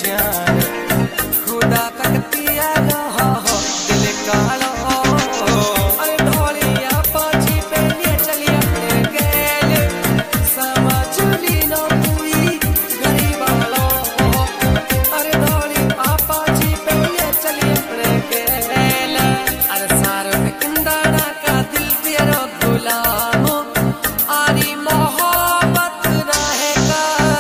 जान खुदा तकतिया रहा हो दिल कालो अरे ढोलिया पाछी पे ले चली अपने गेल समझ ली न कोई गरीब वालो अरे ढोली पाछी पे ले चली अपने गेल अरे सारो किंदाना का दिल तेरो गुलाम आरी मोहब्बत रहेगा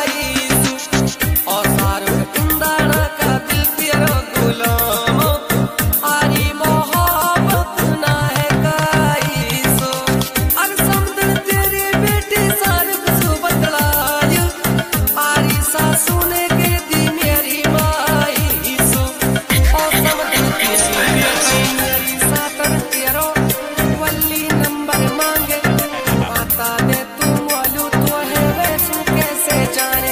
और सारो किंदाना का दिल तेरो गुलाम आरी मोहब्बत रहेगा अरे समुद्र तेरी बेटी सारे कसु बतलाय आरी सासू ने के दी मेरी माई सो और समुद्र तेरी बेटी मेरी सातर तेरो वल्ली नंबर मांगे बता दे तू वालू तो है वैसू कैसे जाने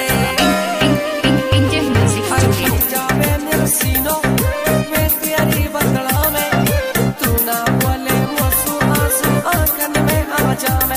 जावे मेरे सीनों में तेरी बदला में तू ना बोले वो आंसू आंखन में आ जावे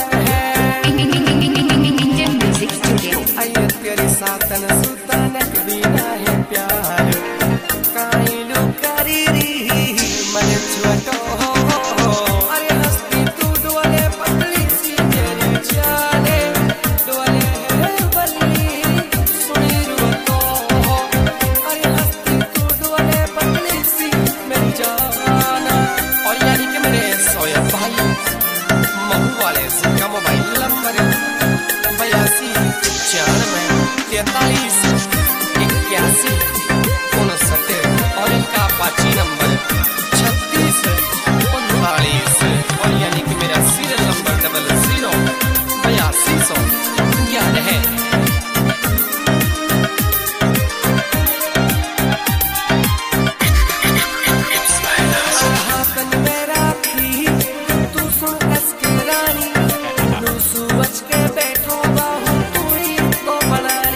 आइए तेरी सातन सुतन बिना है प्यार काइलू करी री मन छोटो अरे हंसती तू डोले पतली सी मेरी जाने डोले है बल्ली सुनी रुतो अरे हंसती तू डोले पतली सी मेरी जाना और यानी कि मेरे सोया भाई महू वाले से का मोबाइल नंबर 82 43 81 और इनका अपाची नंबर 36 39 और यानी कि मेरा सीरियल नंबर 00 82 है हाथन में राखी तू सुन इसकी रानी तू सूरज के बैठो बाहू तू ही तो बनानी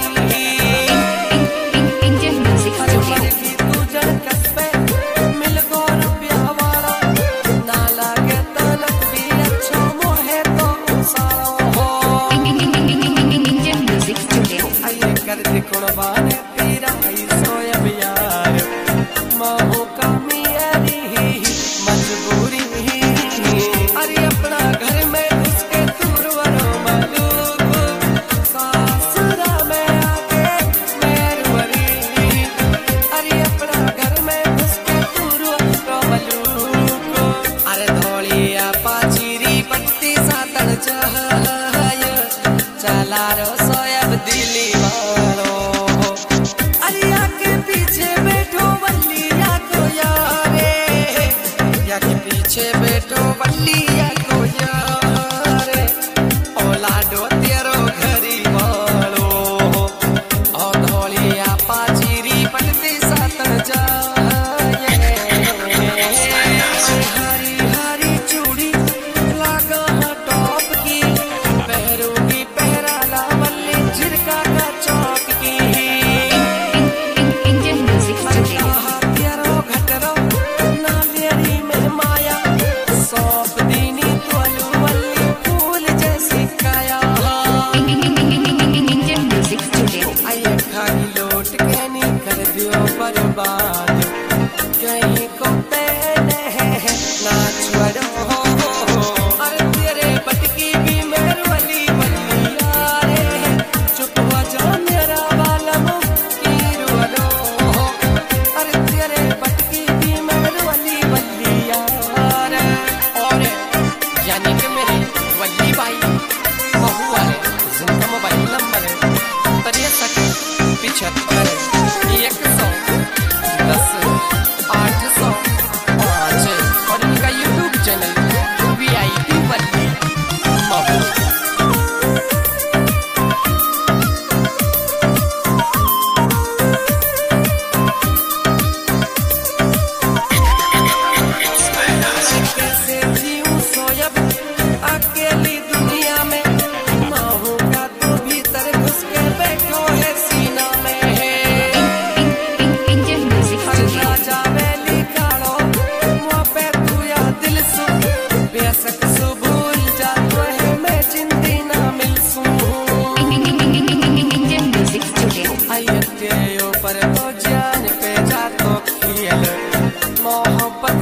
की तू जन कसबे मिल गो रुपया वाला ना लागे तलक भी अच्छा मोहे तो सारो हो आइए कर दे कुर्बान तेरा आई सोया यार माहो का मियारी मजबूरी अरे अपना घर में उसके तुरवरो मलूक सासुरा में आके मेरवरी अरे अपना घर में उसके तुरवरो मलूक अरे धोलिया पाचीरी पत्ती सातन चाहय चला रो सोयब दिली वालो अरे आके पीछे बैठो बल्लिया को यारे या के पीछे बैठो बल्लिया को यारे औलादो तेरो घरी वालो और धोलिया पाचीरी पटती सातन जाए हरी हरी चूड़ी लागा टॉप की पहरोगी पहरा ला बल्ली झिरका का चौक की तेरो घटरो नालियरी में माया सौंप दीनी तोलू वल्ली फूल जैसी काया आइए खाली लोट के नहीं कर दियो बर्बाद कहीं को तेने ना छोड़ो अरे तेरे बटकी भी मेरे वली वली यारे चुप हो जा मेरा वालम की रुलो अरे तेरे बटकी भी मेरे वली वली यार और यानी कि मेरे वली भाई महू वाले जिनका मोबाइल नंबर 63 75 110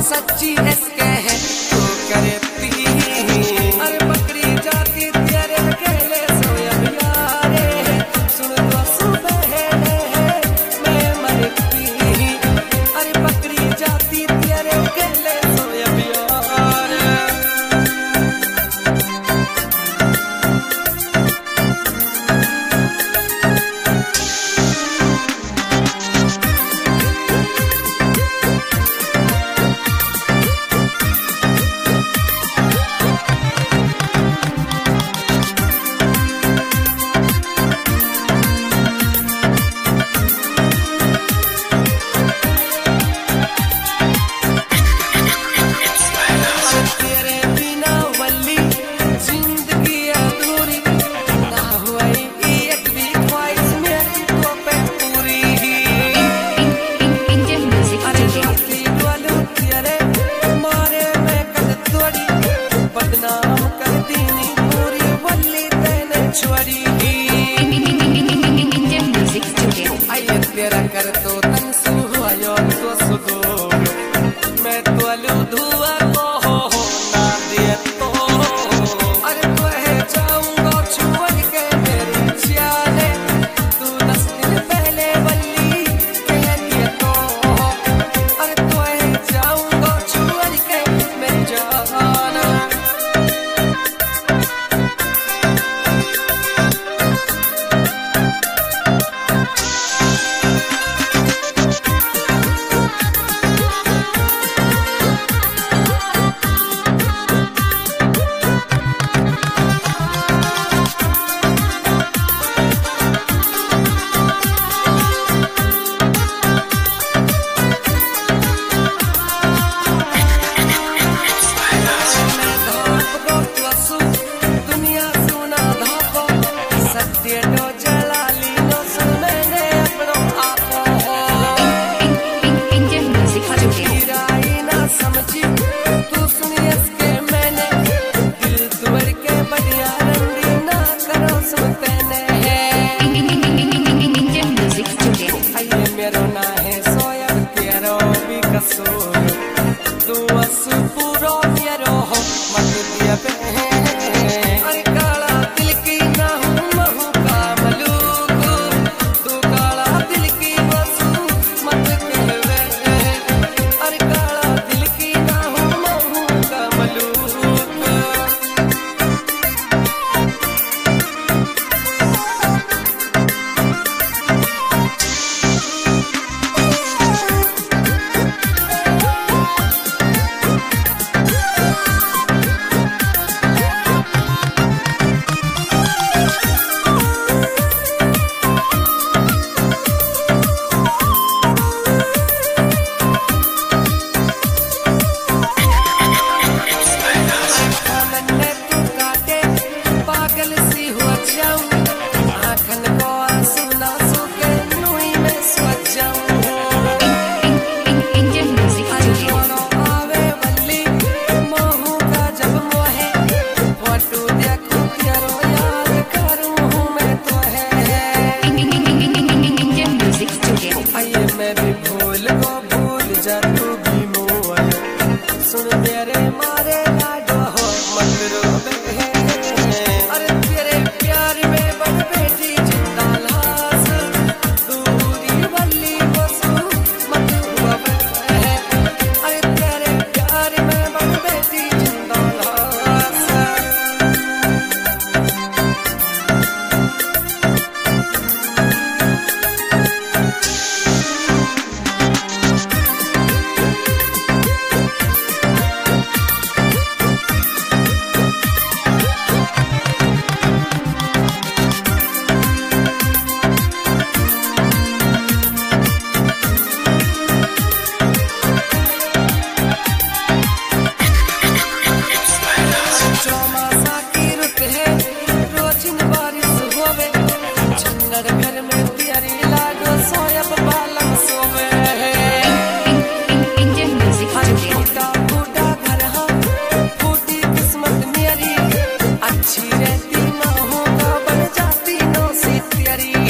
सच्ची इसके है तू करती अरे बकरी जाती तेरे अकेले सोया यारे सुन तो सुबह है मैं मरती अरे बकरी जाती तेरे अकेले सोया यारे तेरा कर तो तन सुहायो तो सुदो मैं तो अलू धुआ को ना दिया तो अरे तो है जाऊंगा छुआ के मेरी जाने तू 10 दिन पहले वल्ली कह दिया तो अरे तो है जाऊंगा छुआ के मेरी जाने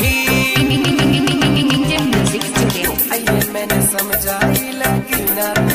समझाई लगी ना